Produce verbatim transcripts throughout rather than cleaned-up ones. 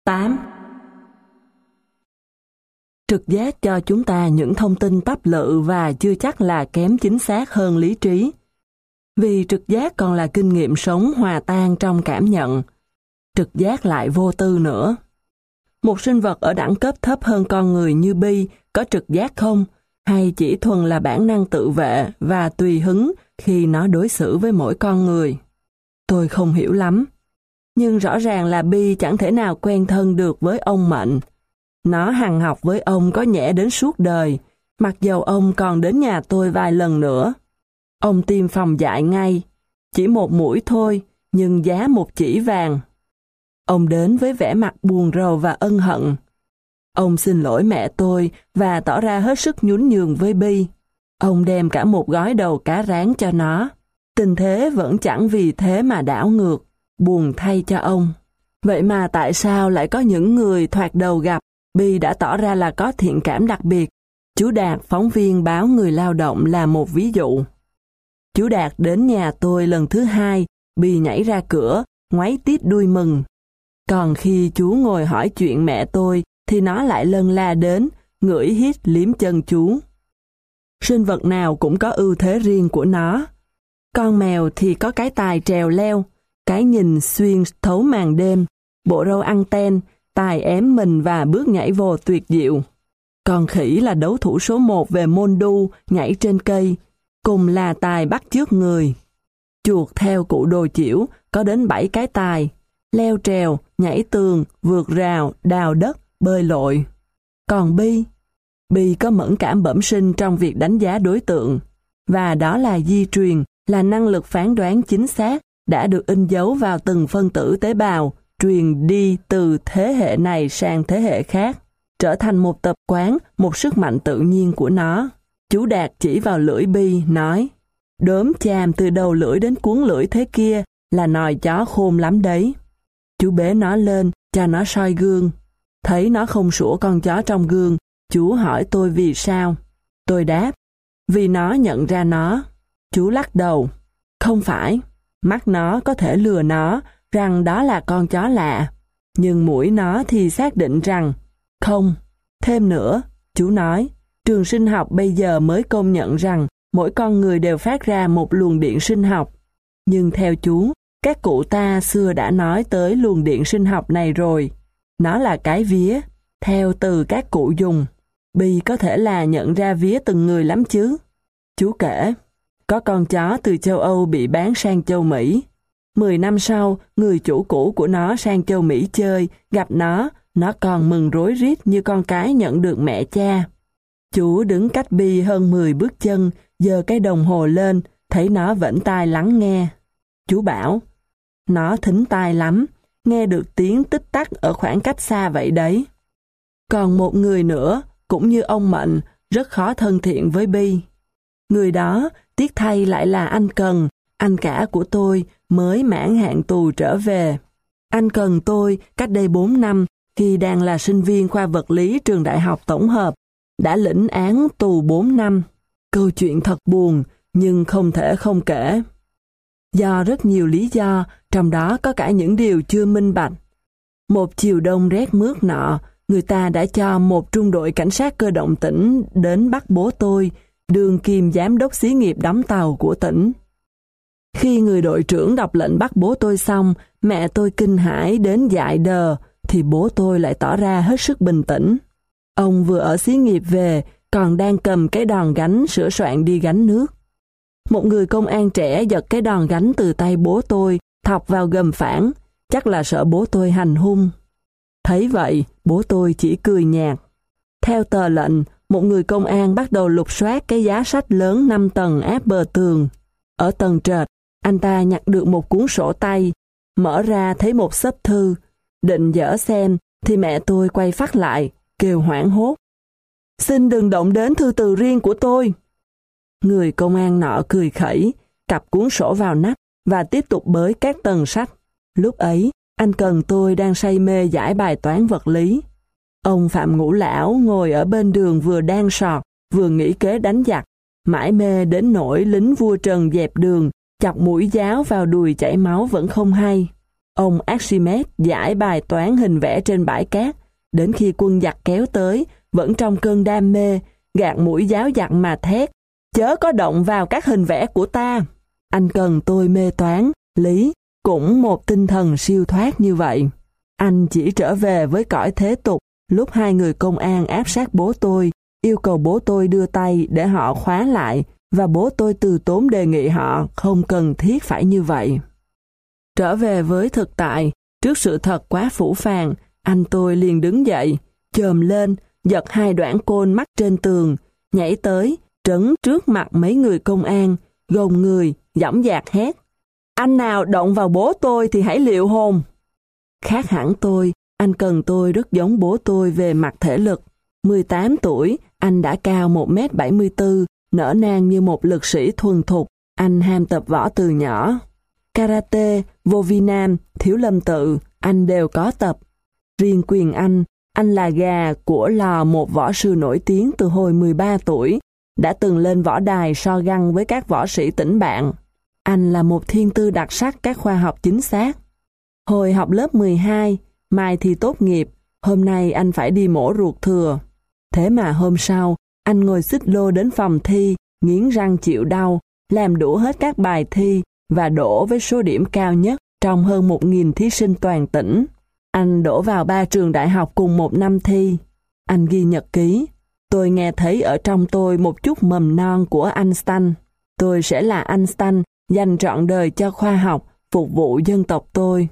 tám. Trực giác cho chúng ta những thông tin tắp lự và chưa chắc là kém chính xác hơn lý trí. Vì trực giác còn là kinh nghiệm sống hòa tan trong cảm nhận. Trực giác lại vô tư nữa. Một sinh vật ở đẳng cấp thấp hơn con người như Bi có trực giác không? Hay chỉ thuần là bản năng tự vệ và tùy hứng khi nó đối xử với mỗi con người? Tôi không hiểu lắm. Nhưng rõ ràng là Bi chẳng thể nào quen thân được với ông Mệnh. Nó hằn học với ông có nhẽ đến suốt đời, mặc dầu ông còn đến nhà tôi vài lần nữa. Ông tiêm phòng dại ngay, chỉ một mũi thôi, nhưng giá một chỉ vàng. Ông đến với vẻ mặt buồn rầu và ân hận. Ông xin lỗi mẹ tôi và tỏ ra hết sức nhún nhường với Bi. Ông đem cả một gói đầu cá rán cho nó. Tình thế vẫn chẳng vì thế mà đảo ngược, buồn thay cho ông. Vậy mà tại sao lại có những người thoạt đầu gặp, Bi đã tỏ ra là có thiện cảm đặc biệt? Chú Đạt, phóng viên báo Người Lao động là một ví dụ. Chú Đạt đến nhà tôi lần thứ hai, Bi nhảy ra cửa, ngoáy tít đuôi mừng. Còn khi chú ngồi hỏi chuyện mẹ tôi, thì nó lại lân la đến, ngửi hít liếm chân chú. Sinh vật nào cũng có ưu thế riêng của nó. Con mèo thì có cái tài trèo leo, cái nhìn xuyên thấu màn đêm, bộ râu anten, tài ém mình và bước nhảy vồ tuyệt diệu. Con khỉ là đấu thủ số một về môn đu, nhảy trên cây, cùng là tài bắt chước người. Chuột theo cụ Đồ Chiểu có đến bảy cái tài, leo trèo, nhảy tường, vượt rào, đào đất, bơi lội. Còn Bi, Bi có mẫn cảm bẩm sinh trong việc đánh giá đối tượng, và đó là di truyền, là năng lực phán đoán chính xác đã được in dấu vào từng phân tử tế bào, truyền đi từ thế hệ này sang thế hệ khác, trở thành một tập quán, một sức mạnh tự nhiên của nó. Chú Đạt chỉ vào lưỡi Bi, nói, đốm chàm từ đầu lưỡi đến cuốn lưỡi thế kia là nòi chó khôn lắm đấy. Chú bế nó lên, cho nó soi gương. Thấy nó không sủa con chó trong gương, chú hỏi tôi vì sao. Tôi đáp, vì nó nhận ra nó. Chú lắc đầu, không phải, mắt nó có thể lừa nó rằng đó là con chó lạ, nhưng mũi nó thì xác định rằng không. Thêm nữa, chú nói, trường sinh học bây giờ mới công nhận rằng mỗi con người đều phát ra một luồng điện sinh học. Nhưng theo chú, các cụ ta xưa đã nói tới luồng điện sinh học này rồi. Nó là cái vía, theo từ các cụ dùng. Bi có thể là nhận ra vía từng người lắm chứ. Chú kể, có con chó từ châu Âu bị bán sang châu Mỹ. Mười năm sau, người chủ cũ của nó sang châu Mỹ chơi, gặp nó, nó còn mừng rối rít như con cái nhận được mẹ cha. Chú đứng cách Bi hơn mười bước chân, giơ cái đồng hồ lên, thấy nó vẫn tai lắng nghe. Chú bảo, nó thính tai lắm, nghe được tiếng tích tắc ở khoảng cách xa vậy đấy. Còn một người nữa, cũng như ông Mệnh, rất khó thân thiện với Bi. Người đó, tiếc thay lại là anh Cần, anh cả của tôi, mới mãn hạn tù trở về. Anh Cần tôi, cách đây bốn năm, khi đang là sinh viên khoa vật lý trường đại học tổng hợp, đã lĩnh án tù bốn năm. Câu chuyện thật buồn, nhưng không thể không kể. Do rất nhiều lý do, trong đó có cả những điều chưa minh bạch. Một chiều đông rét mướt nọ, người ta đã cho một trung đội cảnh sát cơ động tỉnh đến bắt bố tôi, đương kim giám đốc xí nghiệp đóng tàu của tỉnh. Khi người đội trưởng đọc lệnh bắt bố tôi xong, mẹ tôi kinh hãi đến dại đờ, thì bố tôi lại tỏ ra hết sức bình tĩnh. Ông vừa ở xí nghiệp về, còn đang cầm cái đòn gánh sửa soạn đi gánh nước. Một người công an trẻ giật cái đòn gánh từ tay bố tôi, thọc vào gầm phản, chắc là sợ bố tôi hành hung. Thấy vậy, bố tôi chỉ cười nhạt. Theo tờ lệnh, một người công an bắt đầu lục soát cái giá sách lớn năm tầng áp bờ tường. Ở tầng trệt, anh ta nhặt được một cuốn sổ tay, mở ra thấy một xấp thư. Định dở xem, thì mẹ tôi quay phát lại, kêu hoảng hốt. Xin đừng động đến thư từ riêng của tôi. Người công an nọ cười khẩy, cặp cuốn sổ vào nách và tiếp tục bới các tầng sách. Lúc ấy, anh Cần tôi đang say mê giải bài toán vật lý. Ông Phạm Ngũ Lão ngồi ở bên đường vừa đan sọt, vừa nghĩ kế đánh giặc, mãi mê đến nỗi lính vua Trần dẹp đường, chọc mũi giáo vào đùi chảy máu vẫn không hay. Ông Archimedes giải bài toán hình vẽ trên bãi cát, đến khi quân giặc kéo tới, vẫn trong cơn đam mê, gạt mũi giáo giặc mà thét, chớ có động vào các hình vẽ của ta. Anh cần tôi mê toán, lý, cũng một tinh thần siêu thoát như vậy. Anh chỉ trở về với cõi thế tục lúc hai người công an áp sát bố tôi, yêu cầu bố tôi đưa tay để họ khóa lại, và bố tôi từ tốn đề nghị họ không cần thiết phải như vậy. Trở về với thực tại, trước sự thật quá phũ phàng, anh tôi liền đứng dậy, chồm lên, giật hai đoạn côn mắc trên tường, nhảy tới, trấn trước mặt mấy người công an, gồng người, dõng dạc hét. Anh nào động vào bố tôi thì hãy liệu hồn. Khác hẳn tôi, anh Cần tôi rất giống bố tôi về mặt thể lực. mười tám tuổi, anh đã cao một mét bảy mươi tư, nở nang như một lực sĩ thuần thục. Anh ham tập võ từ nhỏ. Karate, vô vi nam, thiếu lâm tự, anh đều có tập. Riêng quyền anh, anh là gà của lò một võ sư nổi tiếng từ hồi mười ba tuổi, đã từng lên võ đài so găng với các võ sĩ tỉnh bạn. Anh là một thiên tư đặc sắc các khoa học chính xác. Hồi học lớp mười hai, mai thì tốt nghiệp, hôm nay anh phải đi mổ ruột thừa. Thế mà hôm sau, anh ngồi xích lô đến phòng thi, nghiến răng chịu đau, làm đủ hết các bài thi và đỗ với số điểm cao nhất trong hơn một nghìn thí sinh toàn tỉnh. Anh đỗ vào ba trường đại học cùng một năm thi. Anh ghi nhật ký. Tôi nghe thấy ở trong tôi một chút mầm non của Einstein. Tôi sẽ là Einstein, dành trọn đời cho khoa học, phục vụ dân tộc tôi.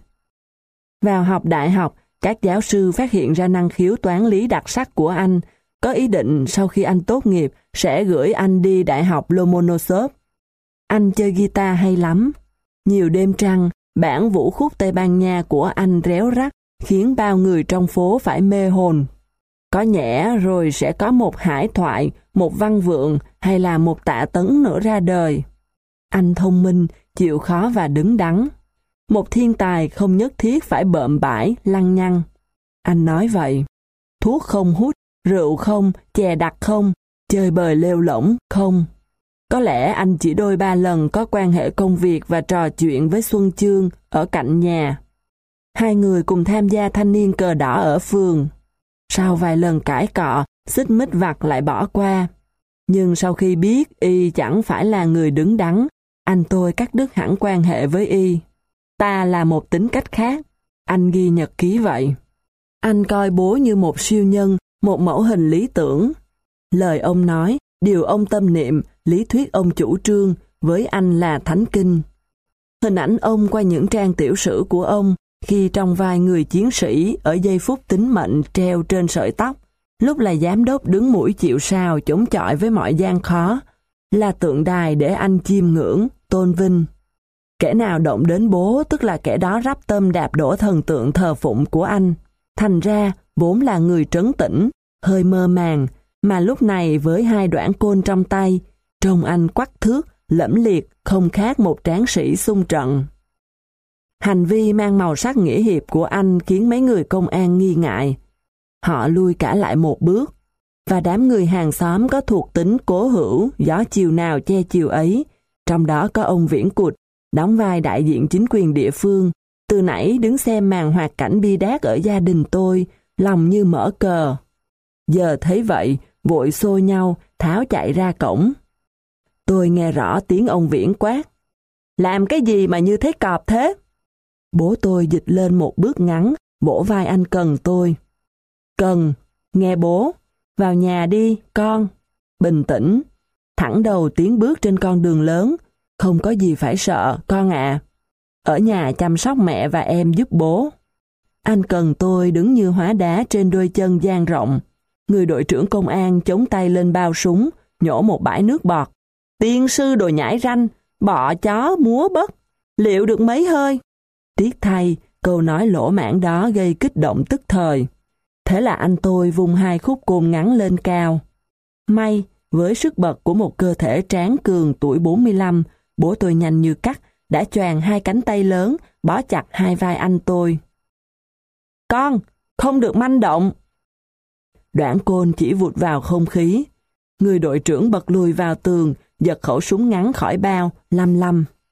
Vào học đại học, các giáo sư phát hiện ra năng khiếu toán lý đặc sắc của anh, có ý định sau khi anh tốt nghiệp sẽ gửi anh đi Đại học Lomonosov. Anh chơi guitar hay lắm. Nhiều đêm trăng, bản vũ khúc Tây Ban Nha của anh réo rắt, khiến bao người trong phố phải mê hồn. Có nhẽ rồi sẽ có một hải thoại, một văn vượng hay là một Tạ Tấn nữa ra đời. Anh thông minh, chịu khó và đứng đắn. Một thiên tài không nhất thiết phải bợm bãi, lăng nhăng. Anh nói vậy. Thuốc không hút, rượu không, chè đặc không, chơi bời lêu lổng không. Có lẽ anh chỉ đôi ba lần có quan hệ công việc và trò chuyện với Xuân Chương ở cạnh nhà. Hai người cùng tham gia thanh niên cờ đỏ ở phường. Sau vài lần cãi cọ, xích mích vặt lại bỏ qua. Nhưng sau khi biết y chẳng phải là người đứng đắn, anh tôi cắt đứt hẳn quan hệ với y. Ta là một tính cách khác. Anh ghi nhật ký vậy. Anh coi bố như một siêu nhân, một mẫu hình lý tưởng. Lời ông nói, điều ông tâm niệm, lý thuyết ông chủ trương, với anh là thánh kinh. Hình ảnh ông qua những trang tiểu sử của ông, khi trong vai người chiến sĩ ở giây phút tính mệnh treo trên sợi tóc, lúc là giám đốc đứng mũi chịu sào chống chọi với mọi gian khó, là tượng đài để anh chiêm ngưỡng, tôn vinh. Kẻ nào động đến bố tức là kẻ đó rắp tâm đạp đổ thần tượng thờ phụng của anh. Thành ra, vốn là người trấn tĩnh, hơi mơ màng, mà lúc này với hai đoạn côn trong tay, trông anh quắc thước, lẫm liệt, không khác một tráng sĩ xung trận. Hành vi mang màu sắc nghĩa hiệp của anh khiến mấy người công an nghi ngại. Họ lui cả lại một bước, và đám người hàng xóm có thuộc tính cố hữu, gió chiều nào che chiều ấy, trong đó có ông Viễn Cụt, đóng vai đại diện chính quyền địa phương, từ nãy đứng xem màn hoạt cảnh bi đát ở gia đình tôi, lòng như mở cờ. Giờ thấy vậy, vội xô nhau, tháo chạy ra cổng. Tôi nghe rõ tiếng ông Viễn quát. Làm cái gì mà như thế cọp thế? Bố tôi dịch lên một bước ngắn, vỗ vai anh Cần tôi. Cần, nghe bố, vào nhà đi, con. Bình tĩnh, thẳng đầu tiến bước trên con đường lớn. Không có gì phải sợ, con ạ. À. Ở nhà chăm sóc mẹ và em giúp bố. Anh Cần tôi đứng như hóa đá trên đôi chân dang rộng. Người đội trưởng công an chống tay lên bao súng, nhổ một bãi nước bọt. Tiên sư đồ nhãi ranh, bọ chó múa bất, liệu được mấy hơi? Tiếc thay, câu nói lỗ mãng đó gây kích động tức thời. Thế là anh tôi vung hai khúc côn ngắn lên cao. May, với sức bật của một cơ thể tráng cường tuổi bốn mươi lăm, bố tôi nhanh như cắt, đã choàng hai cánh tay lớn, bó chặt hai vai anh tôi. Con, không được manh động. Đoạn côn chỉ vụt vào không khí. Người đội trưởng bật lùi vào tường, giật khẩu súng ngắn khỏi bao, lăm lăm.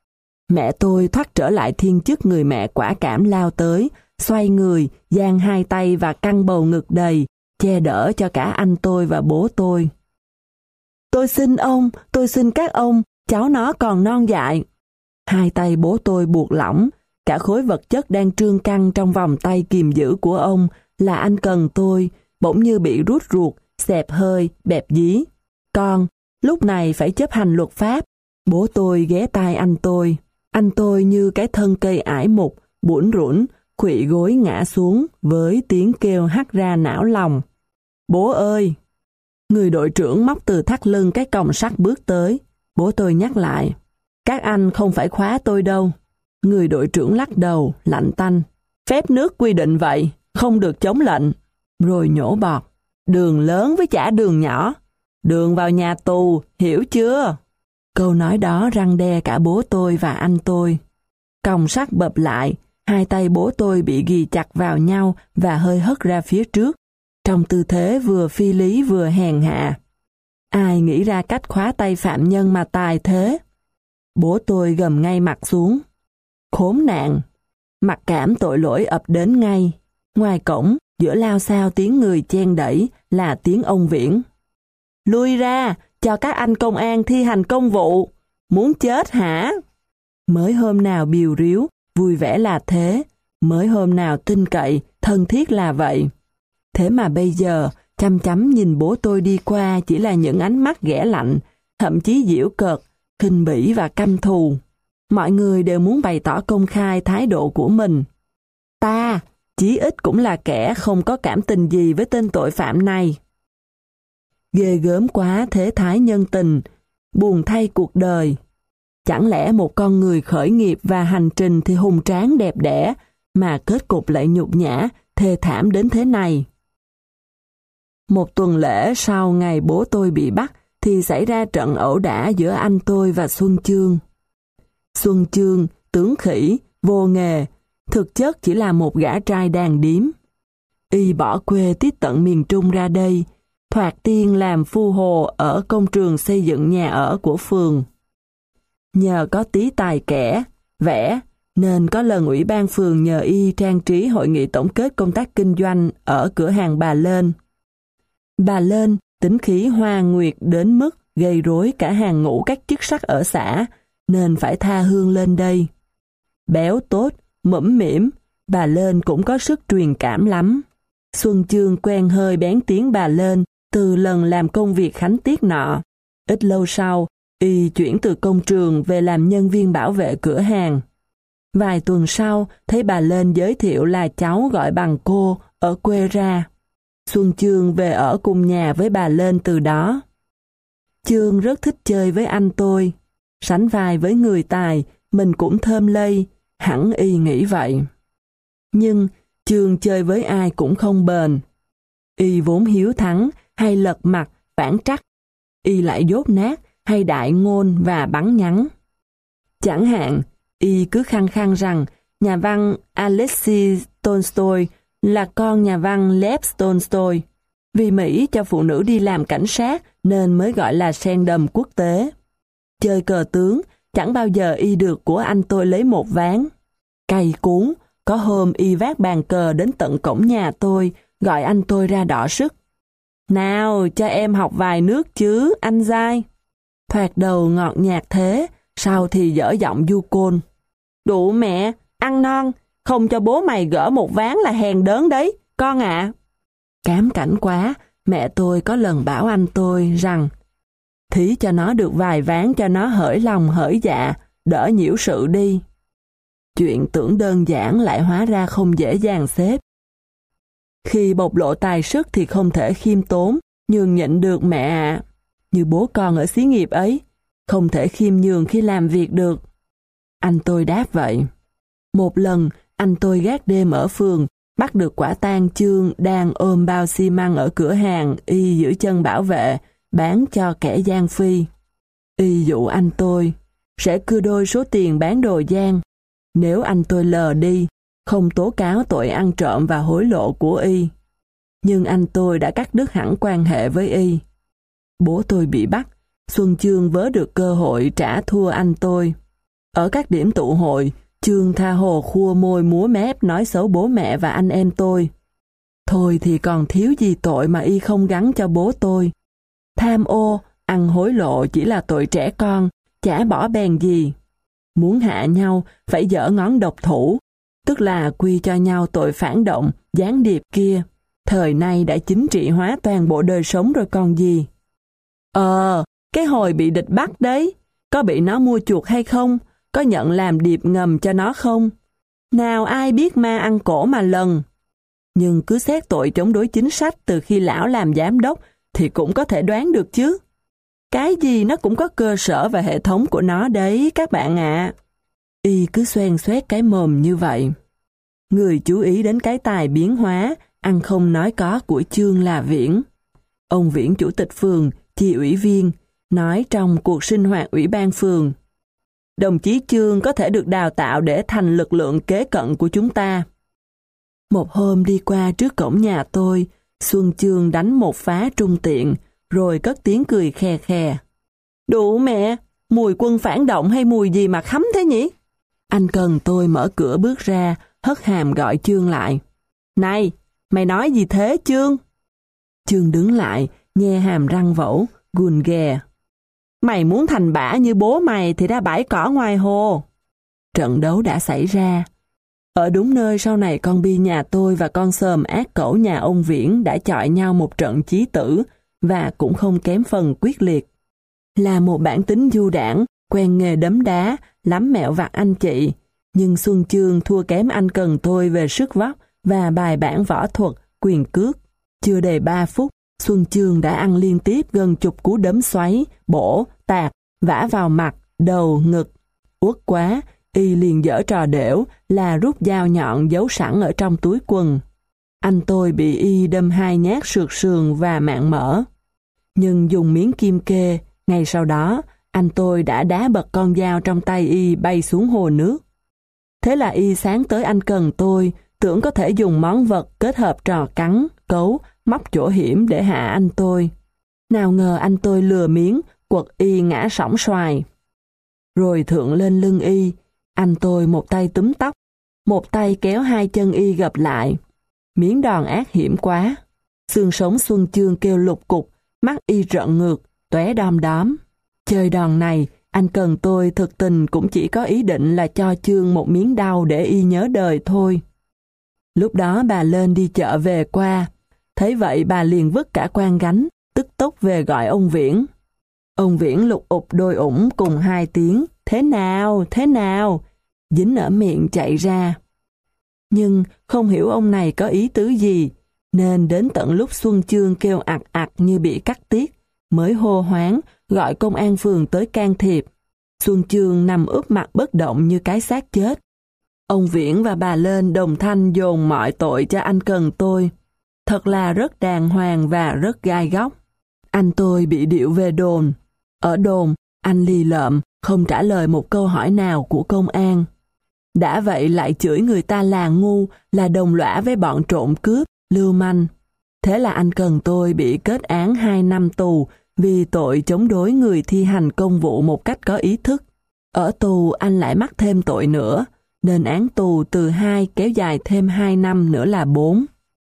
Mẹ tôi thoát trở lại thiên chức người mẹ quả cảm lao tới, xoay người, dang hai tay và căng bầu ngực đầy, che đỡ cho cả anh tôi và bố tôi. Tôi xin ông, tôi xin các ông, cháu nó còn non dại. Hai tay bố tôi buộc lỏng, cả khối vật chất đang trương căng trong vòng tay kìm giữ của ông là anh cần tôi, bỗng như bị rút ruột, xẹp hơi, bẹp dí. Con, lúc này phải chấp hành luật pháp. Bố tôi ghé tai anh tôi. Anh tôi như cái thân cây ải mục, bủn rủn, khuỵu gối ngã xuống với tiếng kêu hắt ra não lòng. Bố ơi! Người đội trưởng móc từ thắt lưng cái còng sắt bước tới. Bố tôi nhắc lại. Các anh không phải khóa tôi đâu. Người đội trưởng lắc đầu, lạnh tanh. Phép nước quy định vậy, không được chống lệnh. Rồi nhổ bọt. Đường lớn với chả đường nhỏ. Đường vào nhà tù, hiểu chưa? Câu nói đó răn đe cả bố tôi và anh tôi. Còng sắt bập lại, hai tay bố tôi bị ghì chặt vào nhau và hơi hất ra phía trước, trong tư thế vừa phi lý vừa hèn hạ. Ai nghĩ ra cách khóa tay phạm nhân mà tài thế? Bố tôi gầm ngay mặt xuống. Khốn nạn! Mặc cảm tội lỗi ập đến ngay. Ngoài cổng, giữa lao xao tiếng người chen đẩy là tiếng ông Viễn. Lui ra, cho các anh công an thi hành công vụ. Muốn chết hả? Mới hôm nào biều ríu, vui vẻ là thế. Mới hôm nào tin cậy, thân thiết là vậy. Thế mà bây giờ, chăm chăm nhìn bố tôi đi qua chỉ là những ánh mắt ghẻ lạnh, thậm chí giễu cợt, khinh bỉ và căm thù. Mọi người đều muốn bày tỏ công khai thái độ của mình. Ta, chí ít cũng là kẻ không có cảm tình gì với tên tội phạm này. Ghê gớm quá thế thái nhân tình, buồn thay cuộc đời. Chẳng lẽ một con người khởi nghiệp và hành trình thì hùng tráng đẹp đẽ, mà kết cục lại nhục nhã, thê thảm đến thế này. Một tuần lễ sau ngày bố tôi bị bắt, thì xảy ra trận ẩu đả giữa anh tôi và Xuân Chương. Xuân Chương, tướng khỉ, vô nghề, thực chất chỉ là một gã trai đàn điếm. Y bỏ quê tít tận miền Trung ra đây, thoạt tiên làm phu hồ ở công trường xây dựng nhà ở của phường. Nhờ có tí tài kẻ, vẽ, nên có lần ủy ban phường nhờ y trang trí hội nghị tổng kết công tác kinh doanh ở cửa hàng bà Lên. Bà Lên tính khí hoa nguyệt đến mức gây rối cả hàng ngũ các chức sắc ở xã, nên phải tha hương lên đây. Béo tốt, mõm mĩm, bà Lên cũng có sức truyền cảm lắm. Xuân Chương quen hơi bén tiếng bà Lên từ lần làm công việc khánh tiết nọ. Ít lâu sau, y chuyển từ công trường về làm nhân viên bảo vệ cửa hàng. Vài tuần sau, thấy bà Lên giới thiệu là cháu gọi bằng cô ở quê ra. Xuân Chương về ở cùng nhà với bà Lên từ đó. Chương rất thích chơi với anh tôi. Sánh vai với người tài, mình cũng thơm lây, hẳn y nghĩ vậy. Nhưng Chương chơi với ai cũng không bền. Y vốn hiếu thắng, hay lật mặt, phản trắc. Y lại dốt nát, hay đại ngôn và bắn nhắn. Chẳng hạn, y cứ khăng khăng rằng nhà văn Alexei Tolstoy là con nhà văn Lev Tolstoy. Vì Mỹ cho phụ nữ đi làm cảnh sát nên mới gọi là sen đầm quốc tế. Chơi cờ tướng, chẳng bao giờ y được của anh tôi lấy một ván. Cay cuốn, có hôm y vác bàn cờ đến tận cổng nhà tôi, gọi anh tôi ra đọ sức. Nào, cho em học vài nước chứ, anh dai. Thoạt đầu ngọt nhạt thế, sau thì dở giọng du côn. Đủ mẹ, ăn non, không cho bố mày gỡ một ván là hèn đớn đấy, con ạ. Cám cảnh quá, mẹ tôi có lần bảo anh tôi rằng thí cho nó được vài ván cho nó hởi lòng hởi dạ, đỡ nhiễu sự đi. Chuyện tưởng đơn giản lại hóa ra không dễ dàng xếp. Khi bộc lộ tài sức thì không thể khiêm tốn, nhường nhịn được mẹ ạ. Như bố con ở xí nghiệp ấy, không thể khiêm nhường khi làm việc được. Anh tôi đáp vậy. Một lần, anh tôi gác đêm ở phường, bắt được quả tang Chương đang ôm bao xi măng ở cửa hàng y giữ chân bảo vệ, bán cho kẻ gian phi. Y dụ anh tôi, sẽ cưa đôi số tiền bán đồ gian. Nếu anh tôi lờ đi, không tố cáo tội ăn trộm và hối lộ của y. Nhưng anh tôi đã cắt đứt hẳn quan hệ với y. Bố tôi bị bắt, Xuân Chương vớ được cơ hội trả thua anh tôi. Ở các điểm tụ hội, Chương tha hồ khua môi múa mép nói xấu bố mẹ và anh em tôi. Thôi thì còn thiếu gì tội mà y không gắn cho bố tôi. Tham ô, ăn hối lộ chỉ là tội trẻ con, chả bỏ bèn gì. Muốn hạ nhau, phải giở ngón độc thủ, tức là quy cho nhau tội phản động, gián điệp kia. Thời nay đã chính trị hóa toàn bộ đời sống rồi còn gì. Ờ, cái hồi bị địch bắt đấy, có bị nó mua chuộc hay không? Có nhận làm điệp ngầm cho nó không? Nào ai biết ma ăn cổ mà lần. Nhưng cứ xét tội chống đối chính sách từ khi lão làm giám đốc thì cũng có thể đoán được chứ. Cái gì nó cũng có cơ sở và hệ thống của nó đấy các bạn ạ. À. Y cứ xoen xoét cái mồm như vậy. Người chú ý đến cái tài biến hóa, ăn không nói có của Chương là Viễn. Ông Viễn chủ tịch phường, chi ủy viên, nói trong cuộc sinh hoạt ủy ban phường. Đồng chí Chương có thể được đào tạo để thành lực lượng kế cận của chúng ta. Một hôm đi qua trước cổng nhà tôi, Xuân Chương đánh một phá trung tiện, rồi cất tiếng cười khè khè. Đủ mẹ, mùi quân phản động hay mùi gì mà khắm thế nhỉ? Anh Cần tôi mở cửa bước ra, hất hàm gọi Chương lại. Này, mày nói gì thế Chương? Chương đứng lại, nhe hàm răng vỗ, gùn ghè. Mày muốn thành bả như bố mày thì ra bãi cỏ ngoài hồ. Trận đấu đã xảy ra. Ở đúng nơi sau này con Bi nhà tôi và con Sờm ác cẩu nhà ông Viễn đã chọi nhau một trận chí tử và cũng không kém phần quyết liệt. Là một bản tính du đảng, quen nghề đấm đá, lắm mẹo vặt anh chị, nhưng Xuân Chương thua kém anh Cần tôi về sức vóc và bài bản võ thuật, quyền cước. Chưa đầy ba phút, Xuân Chương đã ăn liên tiếp gần chục cú đấm xoáy, bổ, tạt, vả vào mặt, đầu, ngực. Uất quá, y liền dở trò đểu là rút dao nhọn giấu sẵn ở trong túi quần. Anh tôi bị y đâm hai nhát sượt sườn và mạng mỡ. Nhưng dùng miếng kim kê, ngay sau đó, anh tôi đã đá bật con dao trong tay y bay xuống hồ nước. Thế là y sáng tới anh Cần tôi, tưởng có thể dùng món vật kết hợp trò cắn, cấu, móc chỗ hiểm để hạ anh tôi. Nào ngờ anh tôi lừa miếng, quật y ngã sóng xoài. Rồi thượng lên lưng y, anh tôi một tay túm tóc, một tay kéo hai chân y gập lại. Miếng đòn ác hiểm quá. Xương sống Xuân Chương kêu lục cục, mắt y rợn ngược, tóe đom đóm. Chơi đòn này, anh Cần tôi thực tình cũng chỉ có ý định là cho Chương một miếng đau để y nhớ đời thôi. Lúc đó bà lên đi chợ về qua, thấy vậy bà liền vứt cả quan gánh, tức tốc về gọi ông Viễn. Ông Viễn lục ụp đôi ủng cùng hai tiếng, thế nào, thế nào, dính ở miệng chạy ra. Nhưng không hiểu ông này có ý tứ gì, nên đến tận lúc Xuân Chương kêu ặc ặc như bị cắt tiết, mới hô hoáng gọi công an phường tới can thiệp. Xuân Chương nằm úp mặt bất động như cái xác chết. Ông Viễn và bà lên đồng thanh dồn mọi tội cho anh Cần tôi. Thật là rất đàng hoàng và rất gai góc. Anh tôi bị điệu về đồn. Ở đồn, anh lì lợm, không trả lời một câu hỏi nào của công an. Đã vậy lại chửi người ta là ngu, là đồng lõa với bọn trộm cướp, lưu manh. Thế là anh Cần tôi bị kết án hai năm tù vì tội chống đối người thi hành công vụ một cách có ý thức. Ở tù anh lại mắc thêm tội nữa, nên án tù từ hai kéo dài thêm hai năm nữa là bốn.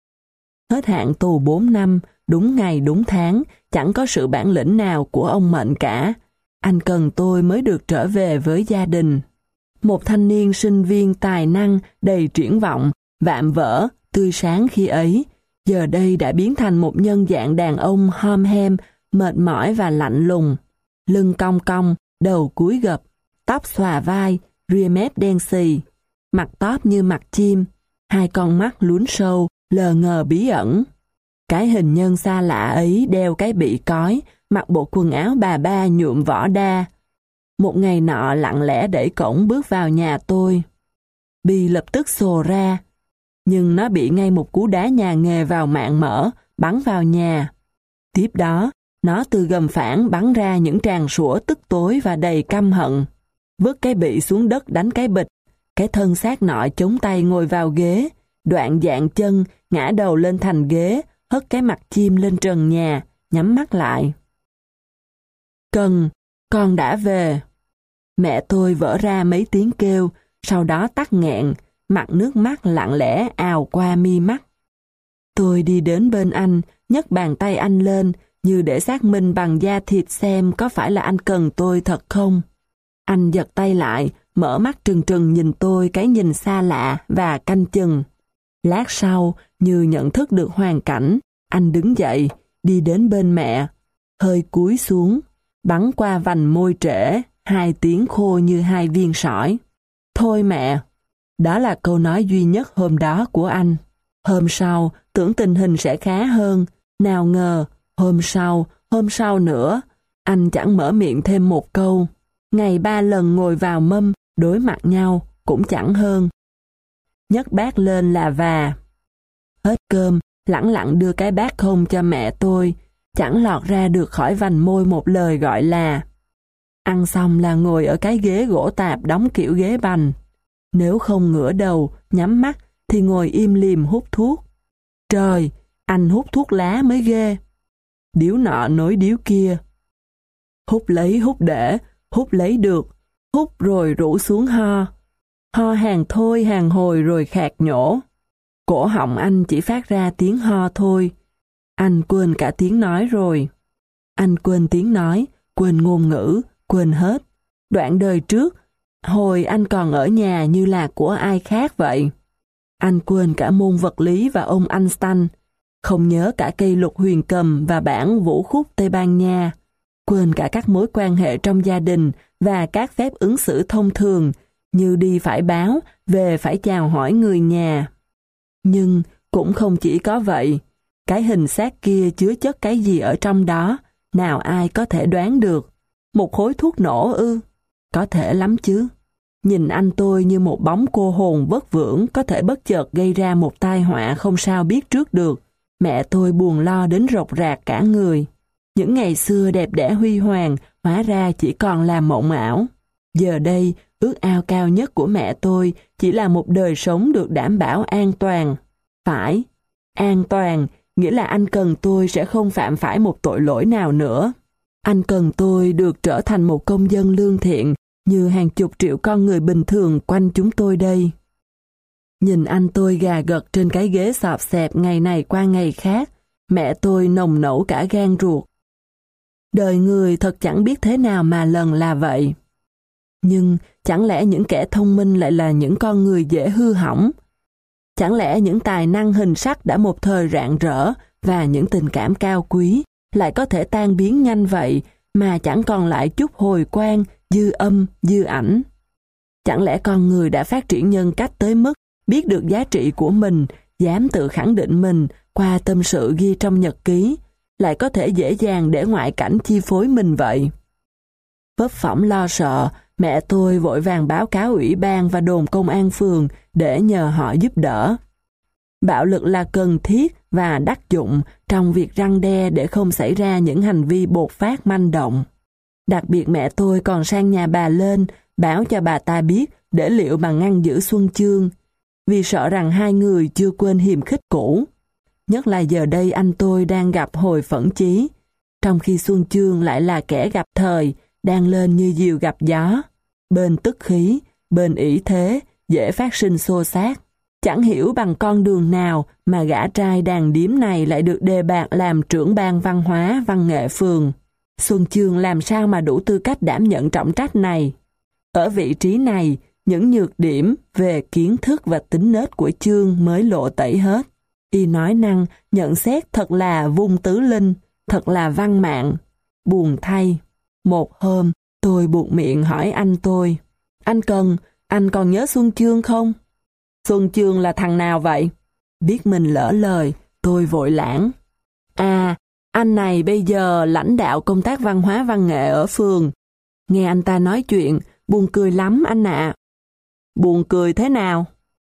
Hết hạn tù bốn năm, đúng ngày đúng tháng, chẳng có sự bản lĩnh nào của ông Mệnh cả. Anh Cần tôi mới được trở về với gia đình. Một thanh niên sinh viên tài năng, đầy triển vọng, vạm vỡ, tươi sáng khi ấy, giờ đây đã biến thành một nhân dạng đàn ông hom hem, mệt mỏi và lạnh lùng. Lưng cong cong, đầu cúi gập, tóc xòa vai, ria mép đen xì, mặt tóp như mặt chim, hai con mắt lún sâu, lờ ngờ bí ẩn. Cái hình nhân xa lạ ấy đeo cái bị cói, mặc bộ quần áo bà ba nhuộm võ đa. Một ngày nọ lặng lẽ đẩy cổng bước vào nhà tôi. Bi lập tức xồ ra, nhưng nó bị ngay một cú đá nhà nghề vào mạng mỡ, bắn vào nhà. Tiếp đó, nó từ gầm phản bắn ra những tràng sủa tức tối và đầy căm hận. Vứt cái bị xuống đất đánh cái bịch, cái thân xác nọ chống tay ngồi vào ghế, đoạn dạng chân, ngã đầu lên thành ghế, hất cái mặt chim lên trần nhà, nhắm mắt lại. Cần, con đã về. Mẹ tôi vỡ ra mấy tiếng kêu, sau đó tắt nghẹn, mặt nước mắt lặng lẽ ào qua mi mắt. Tôi đi đến bên anh, nhấc bàn tay anh lên, như để xác minh bằng da thịt xem có phải là anh cần tôi thật không. Anh giật tay lại, mở mắt trừng trừng nhìn tôi cái nhìn xa lạ và canh chừng. Lát sau, như nhận thức được hoàn cảnh, anh đứng dậy, đi đến bên mẹ, hơi cúi xuống, bắn qua vành môi trễ, hai tiếng khô như hai viên sỏi. Thôi mẹ, đó là câu nói duy nhất hôm đó của anh. Hôm sau, tưởng tình hình sẽ khá hơn, nào ngờ, hôm sau, hôm sau nữa, anh chẳng mở miệng thêm một câu. Ngày ba lần ngồi vào mâm, đối mặt nhau, cũng chẳng hơn. Nhấc bát lên là và. Hết cơm, lẳng lặng đưa cái bát không cho mẹ tôi, chẳng lọt ra được khỏi vành môi một lời gọi là. Ăn xong là ngồi ở cái ghế gỗ tạp đóng kiểu ghế bành. Nếu không ngửa đầu, nhắm mắt, thì ngồi im lìm hút thuốc. Trời, anh hút thuốc lá mới ghê. Điếu nọ nối điếu kia. Hút lấy hút để, hút lấy được, hút rồi rủ xuống ho. Ho hàng thôi hàng hồi rồi khạc nhổ. Cổ họng anh chỉ phát ra tiếng ho thôi. Anh quên cả tiếng nói rồi. Anh quên tiếng nói, quên ngôn ngữ, quên hết. Đoạn đời trước, hồi anh còn ở nhà như là của ai khác vậy. Anh quên cả môn vật lý và ông Einstein, không nhớ cả cây lục huyền cầm và bản vũ khúc Tây Ban Nha, quên cả các mối quan hệ trong gia đình và các phép ứng xử thông thường, như đi phải báo, về phải chào hỏi người nhà. Nhưng cũng không chỉ có vậy, cái hình xác kia chứa chất cái gì ở trong đó, nào ai có thể đoán được. Một khối thuốc nổ ư? Có thể lắm chứ. Nhìn anh tôi như một bóng cô hồn vất vưởng có thể bất chợt gây ra một tai họa không sao biết trước được. Mẹ tôi buồn lo đến rột rạc cả người. Những ngày xưa đẹp đẽ huy hoàng, hóa ra chỉ còn là mộng ảo. Giờ đây, ước ao cao nhất của mẹ tôi chỉ là một đời sống được đảm bảo an toàn. Phải, an toàn, nghĩa là anh cần tôi sẽ không phạm phải một tội lỗi nào nữa. Anh cần tôi được trở thành một công dân lương thiện như hàng chục triệu con người bình thường quanh chúng tôi đây. Nhìn anh tôi gà gật trên cái ghế xọp xẹp ngày này qua ngày khác, mẹ tôi nồng nẩu cả gan ruột. Đời người thật chẳng biết thế nào mà lần là vậy. Nhưng chẳng lẽ những kẻ thông minh lại là những con người dễ hư hỏng? Chẳng lẽ những tài năng hình sắc đã một thời rạng rỡ và những tình cảm cao quý lại có thể tan biến nhanh vậy mà chẳng còn lại chút hồi quang, dư âm, dư ảnh? Chẳng lẽ con người đã phát triển nhân cách tới mức biết được giá trị của mình, dám tự khẳng định mình qua tâm sự ghi trong nhật ký, lại có thể dễ dàng để ngoại cảnh chi phối mình vậy? Vấp phỏng lo sợ, mẹ tôi vội vàng báo cáo ủy ban và đồn công an phường để nhờ họ giúp đỡ. Bạo lực là cần thiết và đắc dụng trong việc răn đe để không xảy ra những hành vi bột phát manh động. Đặc biệt mẹ tôi còn sang nhà bà Lên báo cho bà ta biết để liệu bà ngăn giữ Xuân Chương, vì sợ rằng hai người chưa quên hiềm khích cũ. Nhất là giờ đây anh tôi đang gặp hồi phẫn chí, trong khi Xuân Chương lại là kẻ gặp thời, đang lên như diều gặp gió, bên tức khí, bên ỷ thế, dễ phát sinh xô xát. Chẳng hiểu bằng con đường nào mà gã trai đàn điếm này lại được đề bạt làm trưởng ban văn hóa văn nghệ phường. Xuân Chương làm sao mà đủ tư cách đảm nhận trọng trách này? Ở vị trí này, những nhược điểm về kiến thức và tính nết của Chương mới lộ tẩy hết. Y nói năng, nhận xét thật là vung tứ linh, thật là văn mạng. Buồn thay. Một hôm, tôi buột miệng hỏi anh tôi, anh Cần, anh còn nhớ Xuân Chương không? Xuân Chương là thằng nào vậy? Biết mình lỡ lời, tôi vội lãng. À, anh này bây giờ lãnh đạo công tác văn hóa văn nghệ ở phường. Nghe anh ta nói chuyện, buồn cười lắm anh ạ. À. Buồn cười thế nào?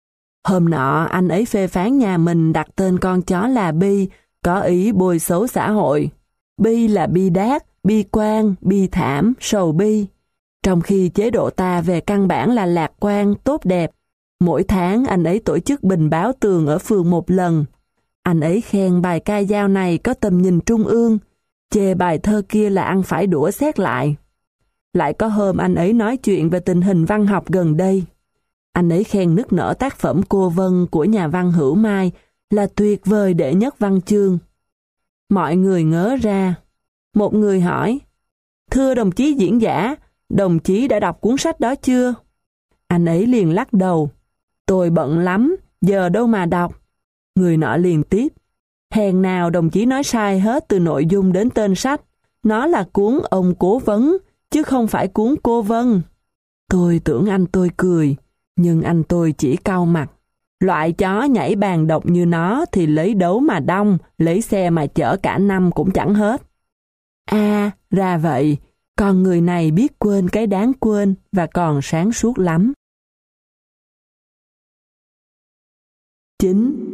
Hôm nọ anh ấy phê phán nhà mình đặt tên con chó là Bi, có ý bôi xấu xã hội. Bi là bi đát, bi quan, bi thảm, sầu bi. Trong khi chế độ ta về căn bản là lạc quan, tốt đẹp. Mỗi tháng anh ấy tổ chức bình báo tường ở phường một lần. Anh ấy khen bài ca dao này có tầm nhìn trung ương, chê bài thơ kia là ăn phải đũa xét lại. Lại có hôm anh ấy nói chuyện về tình hình văn học gần đây. Anh ấy khen nức nở tác phẩm Cô Vân của nhà văn Hữu Mai là tuyệt vời đệ nhất văn chương. Mọi người ngớ ra. Một người hỏi, thưa đồng chí diễn giả, đồng chí đã đọc cuốn sách đó chưa? Anh ấy liền lắc đầu, tôi bận lắm, giờ đâu mà đọc. Người nọ liền tiếp, hèn nào đồng chí nói sai hết từ nội dung đến tên sách. Nó là cuốn Ông Cố Vấn, chứ không phải cuốn Cô Vân. Tôi tưởng anh tôi cười, nhưng anh tôi chỉ cau mặt. Loại chó nhảy bàn độc như nó thì lấy đấu mà đong, lấy xe mà chở cả năm cũng chẳng hết. À, ra vậy, còn người này biết quên cái đáng quên và còn sáng suốt lắm. chín.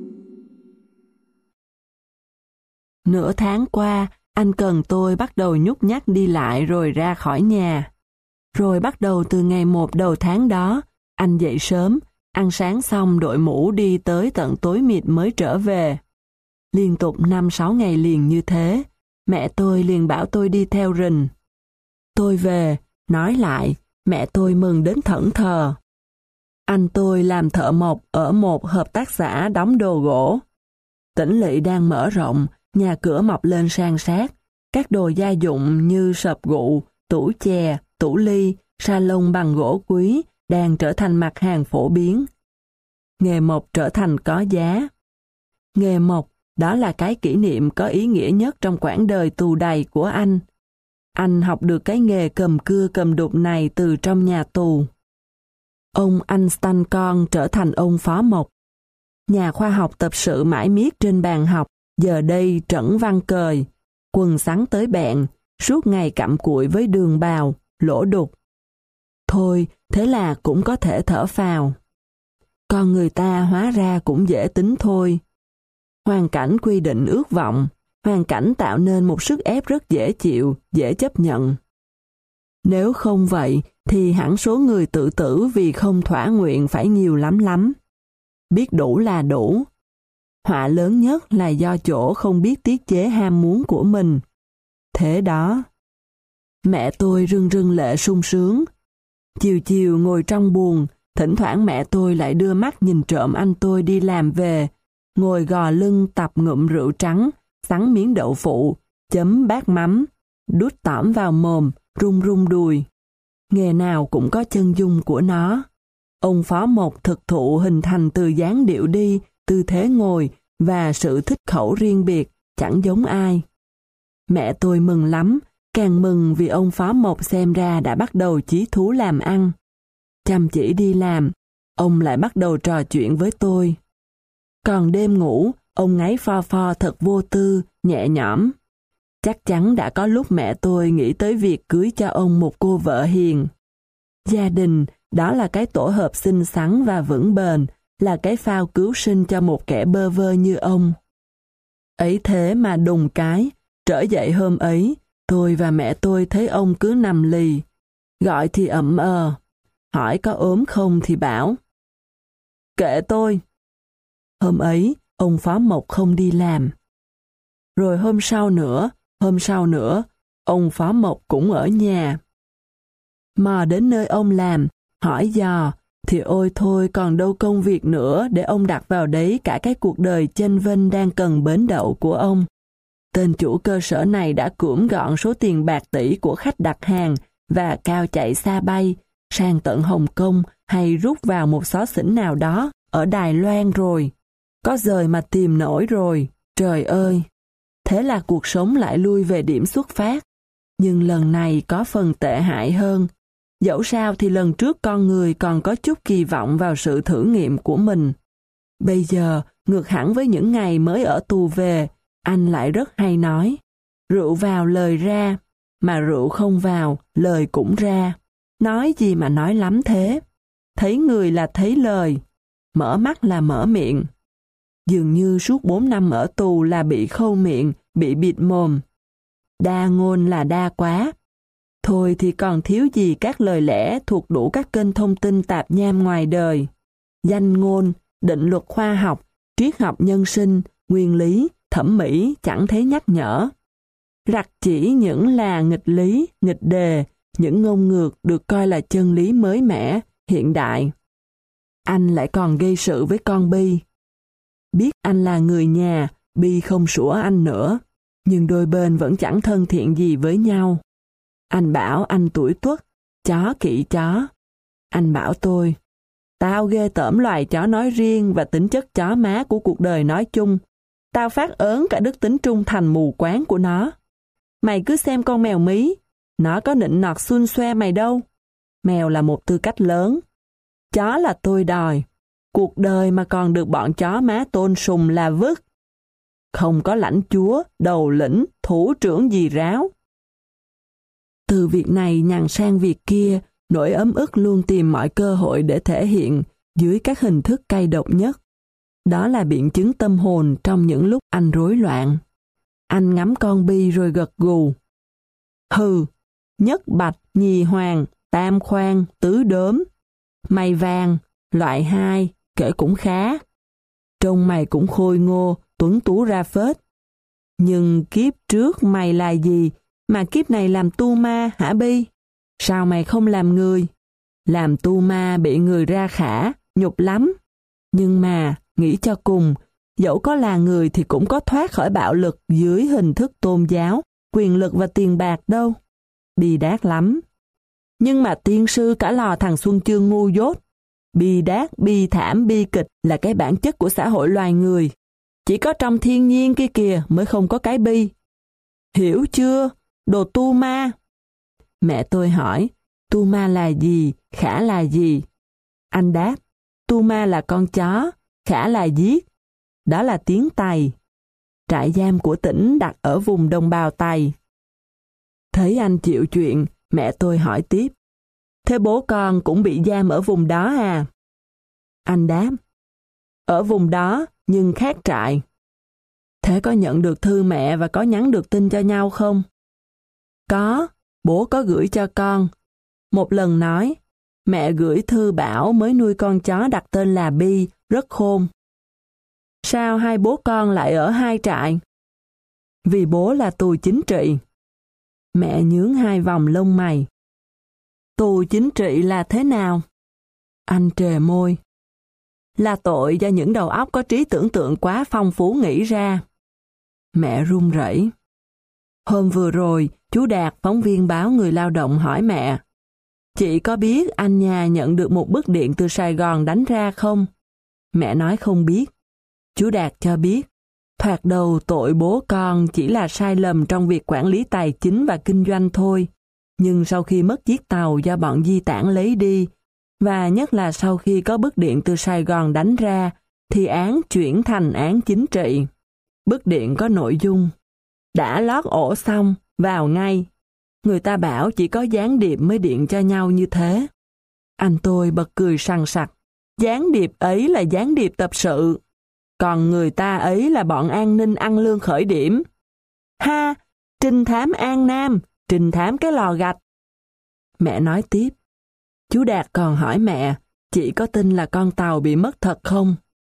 Nửa tháng qua, anh Cần tôi bắt đầu nhúc nhắc đi lại rồi ra khỏi nhà. Rồi bắt đầu từ ngày một đầu tháng đó, anh dậy sớm, ăn sáng xong đội mũ đi tới tận tối mịt mới trở về. Liên tục năm sáu ngày liền như thế, mẹ tôi liền bảo tôi đi theo rình. Tôi về, nói lại, mẹ tôi mừng đến thẫn thờ. Anh tôi làm thợ mộc ở một hợp tác xã đóng đồ gỗ. Tỉnh lỵ đang mở rộng, nhà cửa mọc lên san sát, các đồ gia dụng như sập gụ, tủ chè, tủ ly, salon bằng gỗ quý đang trở thành mặt hàng phổ biến. Nghề mộc trở thành có giá. Nghề mộc, đó là cái kỷ niệm có ý nghĩa nhất trong quãng đời tù đầy của anh. Anh học được cái nghề cầm cưa cầm đục này từ trong nhà tù. Ông Einstein con trở thành ông phó mộc. Nhà khoa học tập sự mãi miết trên bàn học, giờ đây trẩn văn cời, quần sắn tới bẹn, suốt ngày cặm cụi với đường bào, lỗ đục. Thôi, thế là cũng có thể thở phào. Con người ta hóa ra cũng dễ tính thôi. Hoàn cảnh quy định ước vọng, hoàn cảnh tạo nên một sức ép rất dễ chịu, dễ chấp nhận. Nếu không vậy, thì hẳn số người tự tử vì không thỏa nguyện phải nhiều lắm lắm. Biết đủ là đủ. Họa lớn nhất là do chỗ không biết tiết chế ham muốn của mình. Thế đó. Mẹ tôi rưng rưng lệ sung sướng. Chiều chiều ngồi trong buồng, thỉnh thoảng mẹ tôi lại đưa mắt nhìn trộm anh tôi đi làm về, ngồi gò lưng tập ngụm rượu trắng, sắn miếng đậu phụ, chấm bát mắm, đút tỏm vào mồm, rung rung đùi. Nghề nào cũng có chân dung của nó. Ông phó mộc thực thụ hình thành từ dáng điệu đi, tư thế ngồi và sự thích khẩu riêng biệt, chẳng giống ai. Mẹ tôi mừng lắm, càng mừng vì ông phó mộc xem ra đã bắt đầu chí thú làm ăn. Chăm chỉ đi làm, ông lại bắt đầu trò chuyện với tôi. Còn đêm ngủ, ông ngáy pho pho thật vô tư, nhẹ nhõm. Chắc chắn đã có lúc mẹ tôi nghĩ tới việc cưới cho ông một cô vợ hiền. Gia đình, đó là cái tổ hợp xinh xắn và vững bền, là cái phao cứu sinh cho một kẻ bơ vơ như ông. Ấy thế mà đùng cái, trở dậy hôm ấy, tôi và mẹ tôi thấy ông cứ nằm lì. Gọi thì ậm ờ, hỏi có ốm không thì bảo. Kệ tôi. Hôm ấy, ông phó mộc không đi làm. Rồi hôm sau nữa, hôm sau nữa, ông phó mộc cũng ở nhà. Mò đến nơi ông làm, hỏi dò, thì ôi thôi còn đâu công việc nữa để ông đặt vào đấy cả cái cuộc đời chênh vênh đang cần bến đậu của ông. Tên chủ cơ sở này đã cưỡng gọn số tiền bạc tỷ của khách đặt hàng và cao chạy xa bay, sang tận Hồng Kông hay rút vào một xó xỉnh nào đó ở Đài Loan rồi. Có dời mà tìm nổi rồi, trời ơi! Thế là cuộc sống lại lui về điểm xuất phát. Nhưng lần này có phần tệ hại hơn. Dẫu sao thì lần trước con người còn có chút kỳ vọng vào sự thử nghiệm của mình. Bây giờ, ngược hẳn với những ngày mới ở tù về, anh lại rất hay nói, rượu vào lời ra, mà rượu không vào, lời cũng ra. Nói gì mà nói lắm thế? Thấy người là thấy lời, mở mắt là mở miệng. Dường như suốt bốn năm ở tù là bị khâu miệng, bị bịt mồm. Đa ngôn là đa quá. Thôi thì còn thiếu gì các lời lẽ thuộc đủ các kênh thông tin tạp nham ngoài đời. Danh ngôn, định luật khoa học, triết học nhân sinh, nguyên lý, thẩm mỹ chẳng thấy nhắc nhở. Rặt chỉ những là nghịch lý, nghịch đề, những ngông ngược được coi là chân lý mới mẻ, hiện đại. Anh lại còn gây sự với con Bi. Biết anh là người nhà, Bi không sủa anh nữa, nhưng đôi bên vẫn chẳng thân thiện gì với nhau. Anh bảo anh tủi tuất, chó kỵ chó. Anh bảo tôi, tao ghê tởm loài chó nói riêng và tính chất chó má của cuộc đời nói chung. Tao phát ớn cả đức tính trung thành mù quáng của nó. Mày cứ xem con mèo Mí, nó có nịnh nọt xun xoe mày đâu. Mèo là một tư cách lớn. Chó là tôi đòi. Cuộc đời mà còn được bọn chó má tôn sùng là vứt. Không có lãnh chúa, đầu lĩnh, thủ trưởng gì ráo. Từ việc này nhằn sang việc kia, nỗi ấm ức luôn tìm mọi cơ hội để thể hiện dưới các hình thức cay độc nhất. Đó là biện chứng tâm hồn trong những lúc anh rối loạn. Anh ngắm con Bi rồi gật gù. Hừ, nhất bạch, nhì hoàng, tam khoan, tứ đốm. Mày vàng, loại hai, kể cũng khá. Trông mày cũng khôi ngô, tuấn tú ra phết. Nhưng kiếp trước mày là gì mà kiếp này làm tu ma hả Bi? Sao mày không làm người? Làm tu ma bị người ra khả, nhục lắm. Nhưng mà, nghĩ cho cùng, dẫu có là người thì cũng có thoát khỏi bạo lực dưới hình thức tôn giáo, quyền lực và tiền bạc đâu. Bi đát lắm. Nhưng mà tiên sư cả lò thằng Xuân Chương ngu dốt. Bi đát, bi thảm, bi kịch là cái bản chất của xã hội loài người. Chỉ có trong thiên nhiên kia kìa mới không có cái bi. Hiểu chưa? Đồ tu ma. Mẹ tôi hỏi, tu ma là gì, khả là gì? Anh đáp, tu ma là con chó, khả là giết. Đó là tiếng Tày. Trại giam của tỉnh đặt ở vùng đồng bào Tày. Thấy anh chịu chuyện, mẹ tôi hỏi tiếp. Thế bố con cũng bị giam ở vùng đó à? Anh đáp. Ở vùng đó, nhưng khác trại. Thế có nhận được thư mẹ và có nhắn được tin cho nhau không? Có, bố có gửi cho con. Một lần nói, mẹ gửi thư bảo mới nuôi con chó đặt tên là Bi, rất khôn. Sao hai bố con lại ở hai trại? Vì bố là tù chính trị. Mẹ nhướng hai vòng lông mày. Tù chính trị là thế nào? Anh trề môi. Là tội do những đầu óc có trí tưởng tượng quá phong phú nghĩ ra. Mẹ run rẩy. Hôm vừa rồi, chú Đạt, phóng viên báo Người Lao động hỏi mẹ. Chị có biết anh nhà nhận được một bức điện từ Sài Gòn đánh ra không? Mẹ nói không biết. Chú Đạt cho biết, thoạt đầu tội bố con chỉ là sai lầm trong việc quản lý tài chính và kinh doanh thôi. Nhưng sau khi mất chiếc tàu do bọn di tản lấy đi, và nhất là sau khi có bức điện từ Sài Gòn đánh ra, thì án chuyển thành án chính trị. Bức điện có nội dung. Đã lót ổ xong, vào ngay. Người ta bảo chỉ có gián điệp mới điện cho nhau như thế. Anh tôi bật cười sằng sặc. Gián điệp ấy là gián điệp tập sự. Còn người ta ấy là bọn an ninh ăn lương khởi điểm. Ha, trinh thám An Nam, trinh thám cái lò gạch. Mẹ nói tiếp. Chú Đạt còn hỏi mẹ, chị có tin là con tàu bị mất thật không?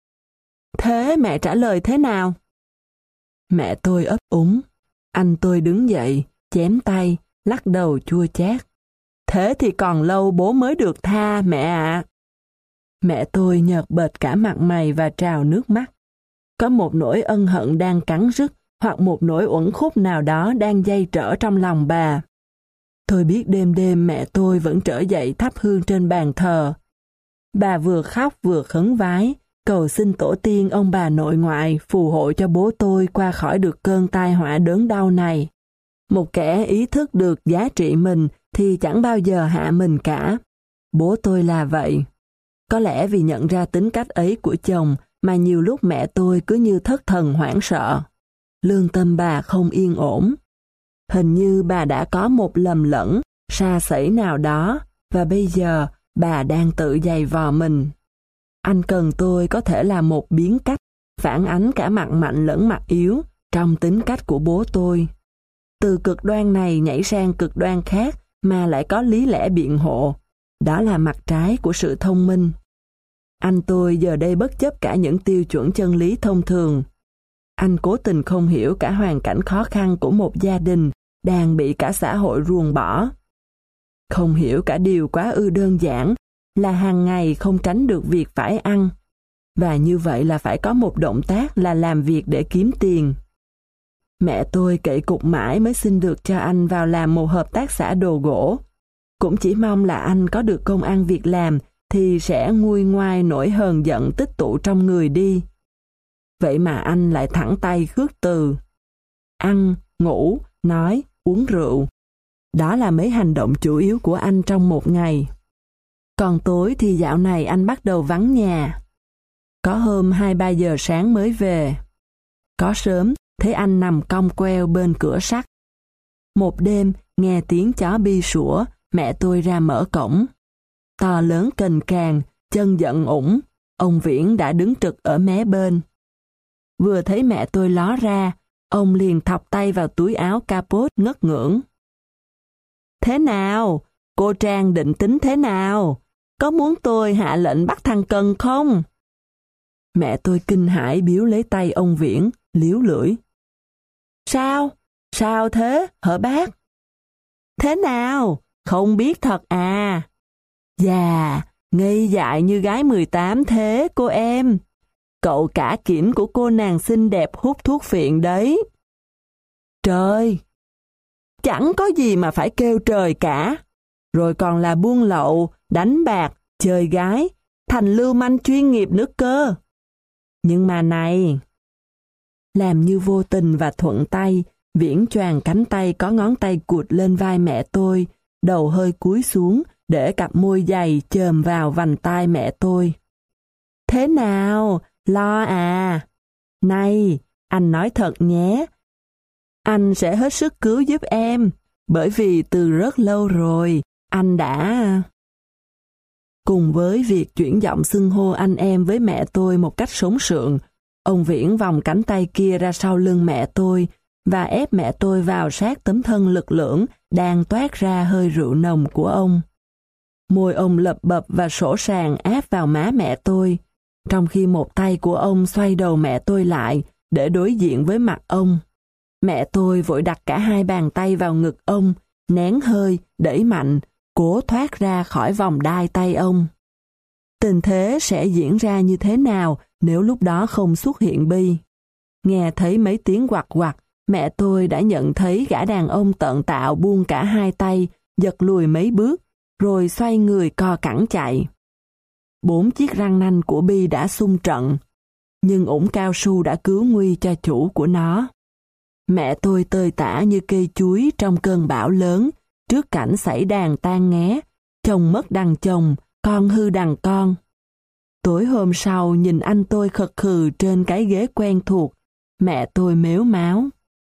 Thế mẹ trả lời thế nào? Mẹ tôi ấp úng. Anh tôi đứng dậy, chém tay, lắc đầu chua chát. Thế thì còn lâu bố mới được tha mẹ ạ. À. Mẹ tôi nhợt bệt cả mặt mày và trào nước mắt. Có một nỗi ân hận đang cắn rứt hoặc một nỗi uẩn khúc nào đó đang dây trở trong lòng bà. Tôi biết đêm đêm mẹ tôi vẫn trở dậy thắp hương trên bàn thờ. Bà vừa khóc vừa khấn vái, cầu xin tổ tiên ông bà nội ngoại phù hộ cho bố tôi qua khỏi được cơn tai họa đớn đau này. Một kẻ ý thức được giá trị mình thì chẳng bao giờ hạ mình cả. Bố tôi là vậy. Có lẽ vì nhận ra tính cách ấy của chồng mà nhiều lúc mẹ tôi cứ như thất thần hoảng sợ. Lương tâm bà không yên ổn. Hình như bà đã có một lầm lẫn, sa sẩy nào đó, và bây giờ bà đang tự giày vò mình. Anh cần tôi có thể là một biến cách, phản ánh cả mặt mạnh lẫn mặt yếu trong tính cách của bố tôi. Từ cực đoan này nhảy sang cực đoan khác mà lại có lý lẽ biện hộ. Đó là mặt trái của sự thông minh. Anh tôi giờ đây bất chấp cả những tiêu chuẩn chân lý thông thường. Anh cố tình không hiểu cả hoàn cảnh khó khăn của một gia đình đang bị cả xã hội ruồng bỏ. không hiểu cả điều quá ư đơn giản là hàng ngày không tránh được việc phải ăn. Và như vậy là phải có một động tác là làm việc để kiếm tiền. Mẹ tôi cậy cục mãi mới xin được cho anh vào làm một hợp tác xã đồ gỗ. Cũng chỉ mong là anh có được công ăn việc làm thì sẽ nguôi ngoai nỗi hờn giận tích tụ trong người đi. Vậy mà anh lại thẳng tay khước từ. Ăn, ngủ, nói, uống rượu. Đó là mấy hành động chủ yếu của anh trong một ngày. Còn tối thì dạo này anh bắt đầu vắng nhà. Có hôm hai ba giờ sáng mới về. Có sớm, thấy anh nằm cong queo bên cửa sắt. Một đêm, nghe tiếng chó bi sủa, mẹ tôi ra mở cổng. To lớn cành càng, chân giận ủng, ông Viễn đã đứng trực ở mé bên. Vừa thấy mẹ tôi ló ra, ông liền thọc tay vào túi áo capot ngất ngưỡng. Thế nào? Cô Trang định tính thế nào? Có muốn tôi hạ lệnh bắt thằng Cần không? Mẹ tôi kinh hãi biếu lấy tay ông Viễn, liếu lưỡi. Sao? Sao thế, hả bác? Thế nào? Không biết thật à? Dạ, ngây dại như gái mười tám thế cô em. Cậu cả kỉn của cô nàng xinh đẹp hút thuốc phiện đấy. Trời! Chẳng có gì mà phải kêu trời cả. Rồi còn là buôn lậu, đánh bạc, chơi gái, thành lưu manh chuyên nghiệp nữa cơ. Nhưng mà này... Làm như vô tình và thuận tay, Viễn choàng cánh tay có ngón tay cụt lên vai mẹ tôi, đầu hơi cúi xuống để cặp môi dày chồm vào vành tai mẹ tôi. Thế nào? Lo à? Này, anh nói thật nhé. Anh sẽ hết sức cứu giúp em, bởi vì từ rất lâu rồi, anh đã... Cùng với việc chuyển giọng xưng hô anh em với mẹ tôi một cách sống sượng, ông Viễn vòng cánh tay kia ra sau lưng mẹ tôi và ép mẹ tôi vào sát tấm thân lực lưỡng đang toát ra hơi rượu nồng của ông. Môi ông lập bập và sỗ sàng áp vào má mẹ tôi, trong khi một tay của ông xoay đầu mẹ tôi lại để đối diện với mặt ông. Mẹ tôi vội đặt cả hai bàn tay vào ngực ông, nén hơi, đẩy mạnh, cố thoát ra khỏi vòng đai tay ông. Tình thế sẽ diễn ra như thế nào nếu lúc đó không xuất hiện Bi? Nghe thấy mấy tiếng quặt quặt, mẹ tôi đã nhận thấy gã đàn ông tợn tạo buông cả hai tay, giật lùi mấy bước, rồi xoay người co cẳng chạy. Bốn chiếc răng nanh của Bi đã xung trận, nhưng ủng cao su đã cứu nguy cho chủ của nó. Mẹ tôi tơi tả như cây chuối trong cơn bão lớn, trước cảnh xảy đàn tan nghé, chồng mất đằng chồng, con hư đằng con. Tối hôm sau nhìn anh tôi khật khừ trên cái ghế quen thuộc, mẹ tôi mếu máo.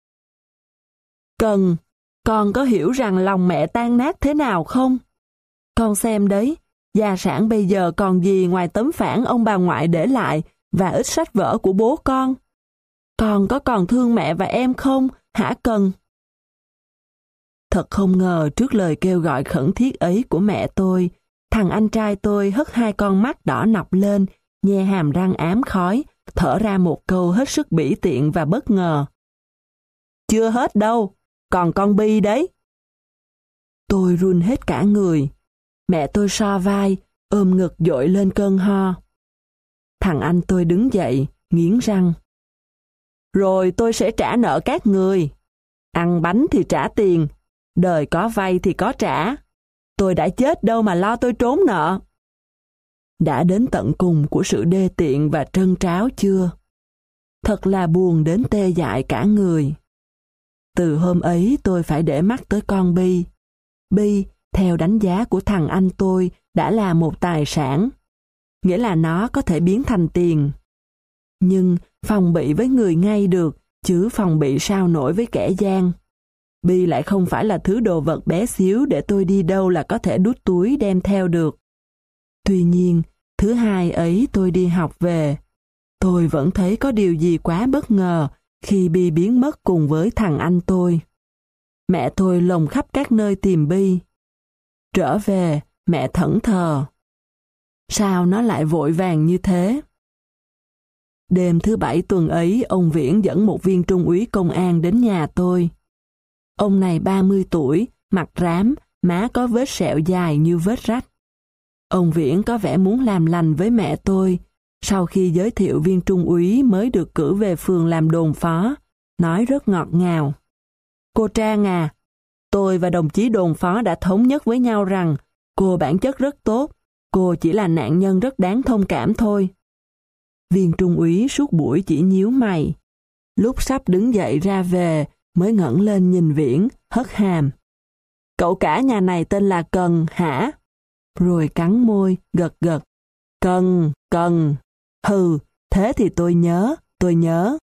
Cần, con có hiểu rằng lòng mẹ tan nát thế nào không? Con xem đấy, gia sản bây giờ còn gì ngoài tấm phản ông bà ngoại để lại và ít sách vở của bố con. Con có còn thương mẹ và em không, hả Cần? Thật không ngờ trước lời kêu gọi khẩn thiết ấy của mẹ tôi, thằng anh trai tôi hất hai con mắt đỏ nọc lên, nhe hàm răng ám khói, thở ra một câu hết sức bỉ tiện và bất ngờ. Chưa hết đâu, còn con Bi đấy. Tôi run hết cả người. Mẹ tôi so vai, ôm ngực dội lên cơn ho. Thằng anh tôi đứng dậy, nghiến răng. Rồi tôi sẽ trả nợ các người. Ăn bánh thì trả tiền, đời có vay thì có trả. Tôi đã chết đâu mà lo tôi trốn nợ. Đã đến tận cùng của sự đê tiện và trân tráo chưa? Thật là buồn đến tê dại cả người. Từ hôm ấy tôi phải để mắt tới con Bi. Bi, theo đánh giá của thằng anh tôi, đã là một tài sản. Nghĩa là nó có thể biến thành tiền. Nhưng phòng bị với người ngay được, chứ phòng bị sao nổi với kẻ gian. Bi lại không phải là thứ đồ vật bé xíu để tôi đi đâu là có thể đút túi đem theo được. Tuy nhiên, thứ hai ấy tôi đi học về. Tôi vẫn thấy có điều gì quá bất ngờ khi Bi biến mất cùng với thằng anh tôi. Mẹ tôi lồng khắp các nơi tìm Bi. Trở về, mẹ thẫn thờ. Sao nó lại vội vàng như thế? Đêm thứ bảy tuần ấy, ông Viễn dẫn một viên trung úy công an đến nhà tôi. Ông này ba mươi tuổi, mặt rám, má có vết sẹo dài như vết rách. Ông Viễn có vẻ muốn làm lành với mẹ tôi, sau khi giới thiệu viên trung úy mới được cử về phường làm đồn phó, nói rất ngọt ngào. Cô Trang à, tôi và đồng chí đồn phó đã thống nhất với nhau rằng cô bản chất rất tốt, cô chỉ là nạn nhân rất đáng thông cảm thôi. Viên trung úy suốt buổi chỉ nhíu mày. Lúc sắp đứng dậy ra về, mới ngẩng lên nhìn Viễn, hất hàm. Cậu cả nhà này tên là Cần hả? Rồi cắn môi, gật gật. Cần, Cần. Hừ, thế thì tôi nhớ, tôi nhớ.